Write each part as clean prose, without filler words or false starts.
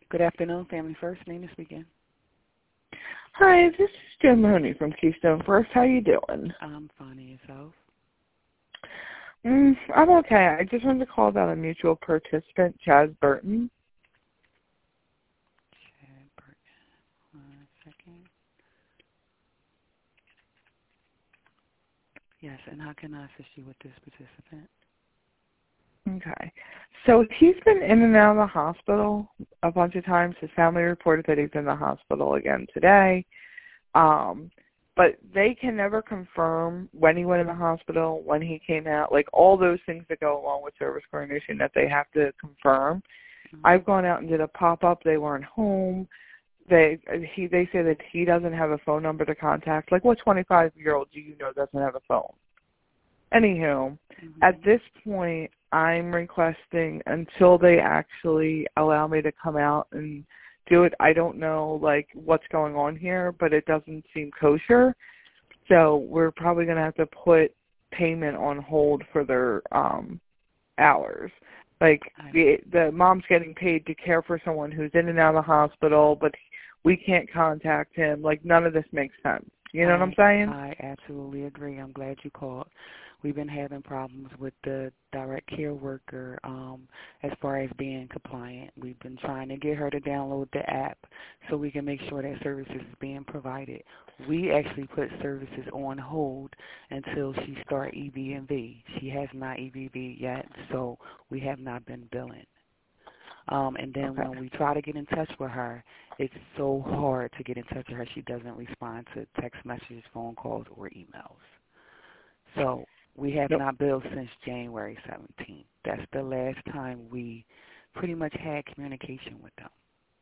Good afternoon, Family First. Nina speaking. Hi, this is Jen Mahoney from Keystone First. How you doing? I'm fine, and yourself? I'm okay. I just wanted to call about a mutual participant, Chaz Burton. Chad Burton. 1 second. Yes, and how can I assist you with this participant? Okay. So he's been in and out of the hospital a bunch of times. His family reported that he's in the hospital again today. But they can never confirm when he went in the hospital, when he came out, like all those things that go along with service coordination that they have to confirm. Mm-hmm. I've gone out and did a pop-up. They weren't home. They say that he doesn't have a phone number to contact. Like, what 25-year-old do you know doesn't have a phone? Anywho, at this point, I'm requesting until they actually allow me to come out and do it. I don't know, like, what's going on here, but it doesn't seem kosher. So we're probably going to have to put payment on hold for their hours. Like, the mom's getting paid to care for someone who's in and out of the hospital, but we can't contact him. Like, none of this makes sense. You know what I'm saying? I absolutely agree. I'm glad you called. We've been having problems with the direct care worker as far as being compliant. We've been trying to get her to download the app so we can make sure that services is being provided. We actually put services on hold until she start EBV. She has not EBV yet, so we have not been billing. And then when we try to get in touch with her, it's so hard to get in touch with her. She doesn't respond to text messages, phone calls, or emails. So we have not billed since January 17th. That's the last time we pretty much had communication with them.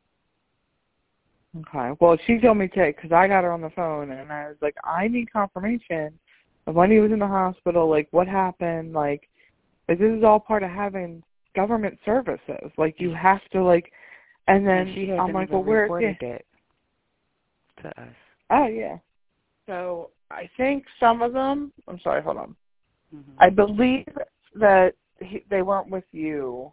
Okay. Well, she told me to, because I got her on the phone, and I was like, I need confirmation of when he was in the hospital, like, what happened, like this is all part of having government services. Like, you have to, like, and then she hasn't I'm like, even well, where reported that to us. Oh, yeah. So I think some of them, I'm sorry, hold on. I believe that they weren't with you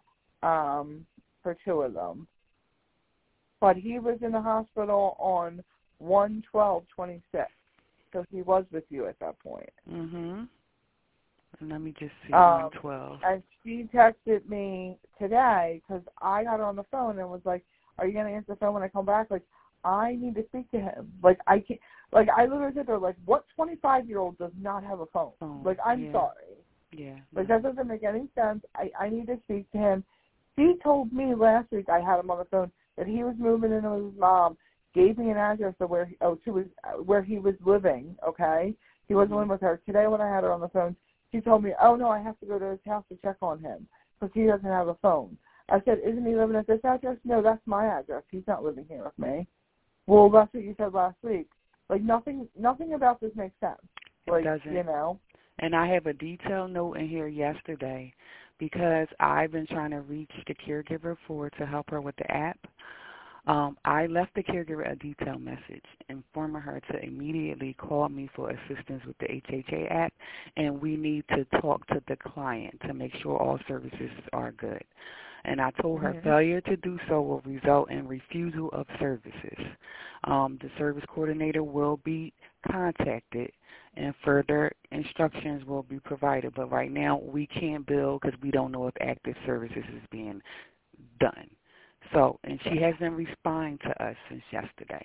for two of them. But he was in the hospital on 1/12/26. So he was with you at that point. And let me just see, 112. And she texted me today because I got her on the phone and was like, are you going to answer the phone when I come back? Like, I need to speak to him. Like, I can't. Like, I literally said to her, like, what 25-year-old does not have a phone? Like, I'm sorry. Yeah. Like, that doesn't make any sense. I need to speak to him. She told me last week, I had him on the phone, that he was moving in with his mom, gave me an address of where he was living, okay? He wasn't living with her. Today when I had her on the phone, she told me, oh, no, I have to go to his house to check on him because he doesn't have a phone. I said, isn't he living at this address? No, that's my address. He's not living here with me. Well, that's what you said last week. Like, nothing about this makes sense. Like, it doesn't. You know? And I have a detailed note in here yesterday because I've been trying to reach the caregiver to help her with the app. I left the caregiver a detailed message informing her to immediately call me for assistance with the HHA app, and we need to talk to the client to make sure all services are good. And I told her failure to do so will result in refusal of services. The service coordinator will be contacted and further instructions will be provided. But right now we can't bill because we don't know if active services is being done. So, and she hasn't responded to us since yesterday.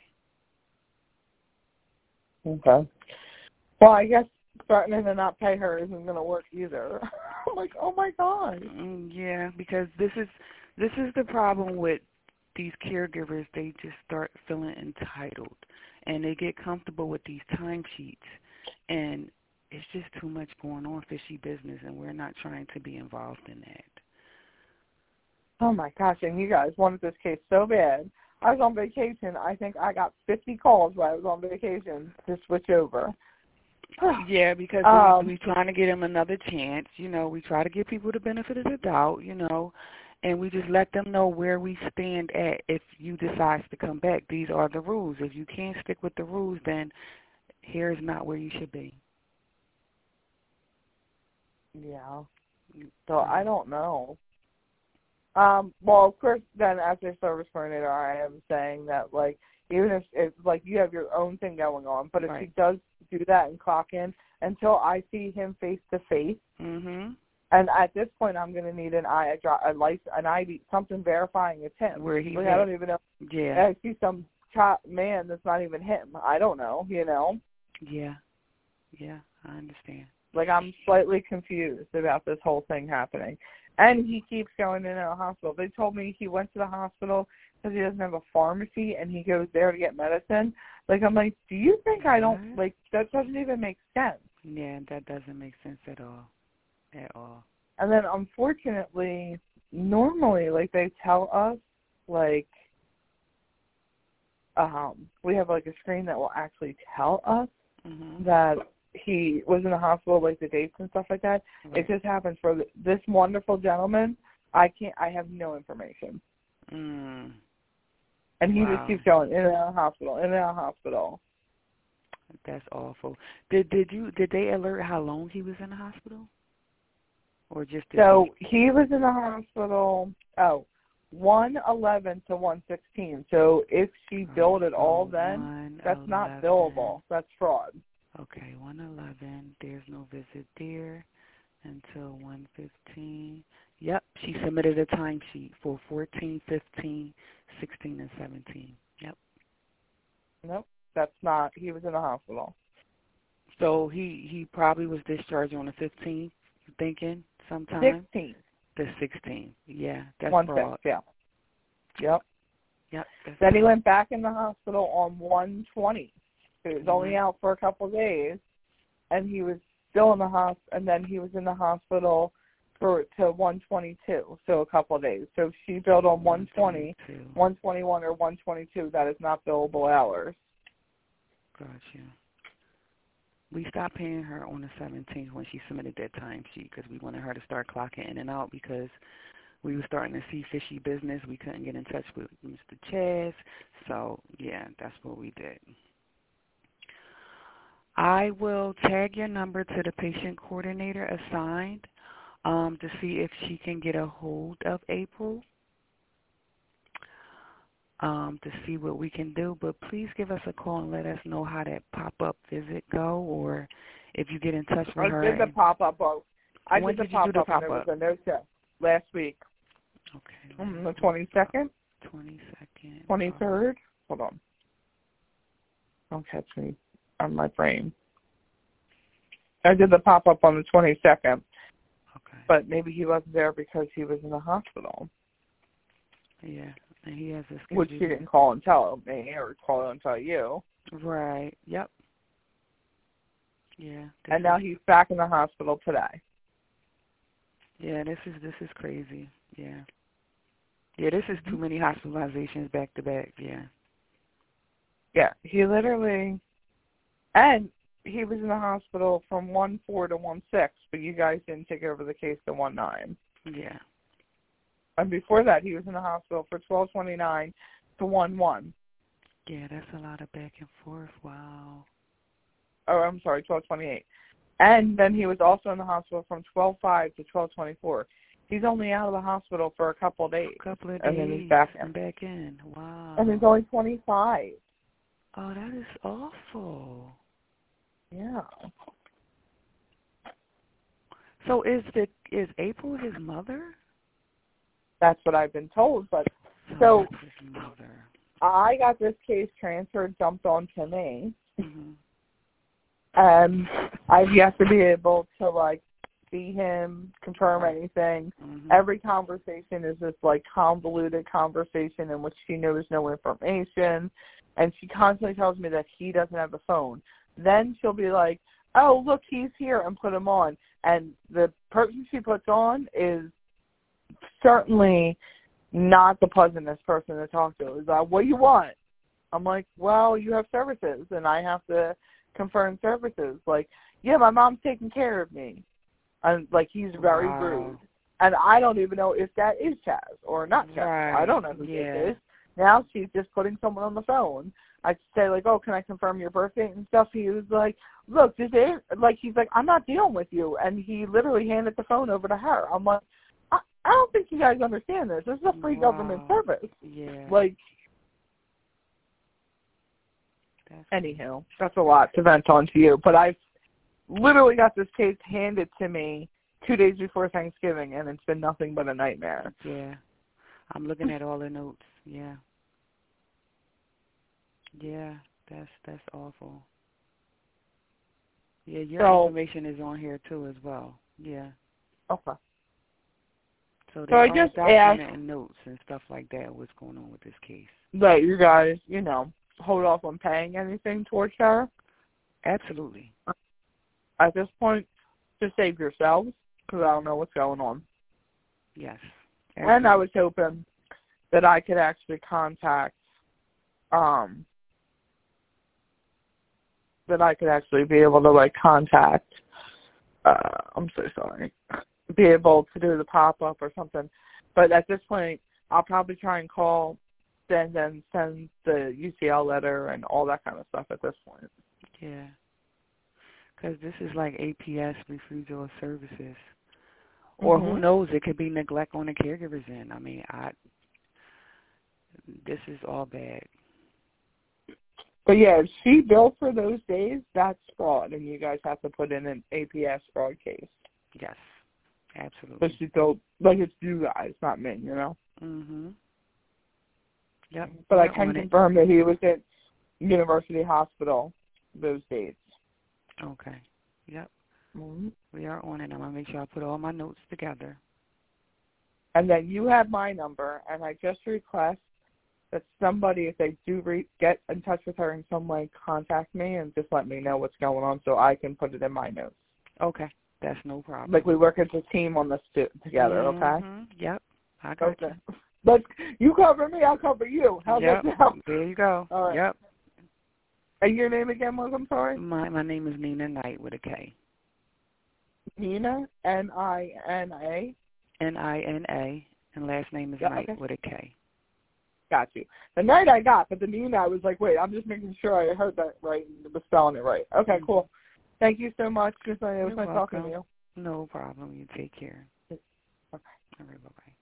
Okay. Well, I guess threatening to not pay her isn't going to work either. I'm like, oh my God. Yeah, because this is the problem with these caregivers. They just start feeling entitled, and they get comfortable with these timesheets, and it's just too much going on, fishy business, and we're not trying to be involved in that. Oh my gosh, and you guys wanted this case so bad. I was on vacation. I think I got 50 calls while I was on vacation to switch over. Yeah, because we trying to get them another chance. You know, we try to give people the benefit of the doubt, you know, and we just let them know where we stand at if you decide to come back. These are the rules. If you can't stick with the rules, then here's not where you should be. Yeah. So I don't know. Well, of course, then as a service coordinator, I am saying that, like, even if like, you have your own thing going on, but if Right. he does do that and clock in, until I see him face-to-face, Mhm. and at this point, I'm going to need an ID, something verifying it's him. Where he's I don't even know. Yeah. I see some man that's not even him. I don't know, Yeah. Yeah, I understand. Like, I'm slightly confused about this whole thing happening. And he keeps going in and out of the hospital. They told me he went to the hospital because he doesn't have a pharmacy, and he goes there to get medicine. Like, I'm like, do you think I don't, like, that doesn't even make sense. Yeah, that doesn't make sense at all. At all. And then, unfortunately, normally, like, they tell us, like, we have, like, a screen that will actually tell us that he was in the hospital, like the dates and stuff like that. Right. It just happens for this wonderful gentleman. I have no information. Mm. And he just keeps going in and out of hospital, in and out of hospital. That's awful. Did they alert how long he was in the hospital? Or just So he was in the hospital 1/11 to 1/16. So if she billed it all then, that's not billable. That's fraud. Okay, 1/11. There's no visit there until 1/15. Yep, she submitted a timesheet for 14, 15, 16, and 17. Yep. Nope, that's not. He was in the hospital. So he probably was discharged on the 15th, you thinking, sometime? 16th. The 16th. Yeah, that's 1/5, yeah. Yep. Yep. Then he went back in the hospital on 1/20. He was only out for a couple of days, and he was still in the hospital, and then he was in the hospital to 1/22, so a couple of days. So she billed on 1/20, 1/21, or 1/22. That is not billable hours. Gotcha. We stopped paying her on the 17th when she submitted that timesheet because we wanted her to start clocking in and out because we were starting to see fishy business. We couldn't get in touch with Mr. Chaz. So, yeah, that's what we did. I will tag your number to the patient coordinator assigned to see if she can get a hold of April to see what we can do. But please give us a call and let us know how that pop-up visit go, or if you get in touch with her. I did the pop-up. When did you do the pop-up? There was a no-show last week. Okay. The 22nd? 22nd. 23rd? Hold on. Don't catch me on my brain. I did the pop-up on the 22nd. Okay. But maybe he wasn't there because he was in the hospital. Yeah, and he has a schedule. Which he didn't call and tell me or call and tell you. Right. Yep. Yeah. And now he's back in the hospital today. Yeah, this is crazy. Yeah. Yeah, this is too many hospitalizations back to back. Yeah. Yeah, he literally, and he was in the hospital from 1/4 to 1/6, but you guys didn't take over the case to 1/9. Yeah. And before that, he was in the hospital for 12/29 to 1/1. Yeah, that's a lot of back and forth. Wow. Oh, I'm sorry, 12/28. And then he was also in the hospital from 12/5 to 12/24. He's only out of the hospital for a couple of days. And then he's back in. Wow. And he's only 25. Oh, that is awful. Yeah. So is April his mother? That's what I've been told. But so his mother. I got this case transferred, dumped onto me. Mm-hmm. And I've yet to be able to, like, see him, confirm anything. Mm-hmm. Every conversation is this, like, convoluted conversation in which she knows no information. And she constantly tells me that he doesn't have a phone. Then she'll be like, oh, look, he's here, and put him on. And the person she puts on is certainly not the pleasantest person to talk to. Is like, what do you want? I'm like, well, you have services, and I have to confirm services. Like, yeah, my mom's taking care of me. And, like, he's very rude. And I don't even know if that is Chaz or not Chaz. Right. I don't know who this is. Now she's just putting someone on the phone. I say, like, oh, can I confirm your birthday and stuff? He was like, look, this is, like, he's like, I'm not dealing with you. And he literally handed the phone over to her. I'm like, I don't think you guys understand this. This is a free government service. Yeah. Like, anywho, that's a lot to vent on to you. But I've literally got this case handed to me 2 days before Thanksgiving, and it's been nothing but a nightmare. Yeah. I'm looking at all the notes. Yeah. Yeah, that's awful. Yeah, your information is on here too as well. Yeah. Okay. So they are documenting notes and stuff like that, what's going on with this case. That you guys, hold off on paying anything towards her. Absolutely. At this point, just save yourselves, because I don't know what's going on. Yes. Absolutely. And I was hoping that I could actually contact, that I could actually be able to, contact, I'm so sorry, be able to do the pop-up or something. But at this point, I'll probably try and call, then send the UCL letter and all that kind of stuff at this point. Yeah. Because this is like APS, refusal of services. Or who knows, it could be neglect on the caregiver's end. I mean, this is all bad. But yeah, if she billed for those days, that's fraud, and you guys have to put in an APS fraud case. Yes, absolutely. But she billed, it's you guys, not me, Mhm. Yep. But I can confirm that he was at University Hospital those dates. Okay. Yep. Mm-hmm. We are on it. I'm going to make sure I put all my notes together. And then you have my number, and I just request that somebody, if they do get in touch with her in some way, contact me and just let me know what's going on so I can put it in my notes. Okay. That's no problem. Like we work as a team on this together, okay? Yep. I got you. But you cover me, I'll cover you. How's that sound? There you go. All right. Yep. And your name again was, I'm sorry? My name is Nina Knight with a K. Nina, N-I-N-A? N-I-N-A, and last name is Knight with a K. Got you. The Knight I got, but the Nina, I was like, wait, I'm just making sure I heard that right and was spelling it right. Okay, cool. Thank you so much. It was nice talking to you. No problem. You take care. Okay. All right, bye-bye.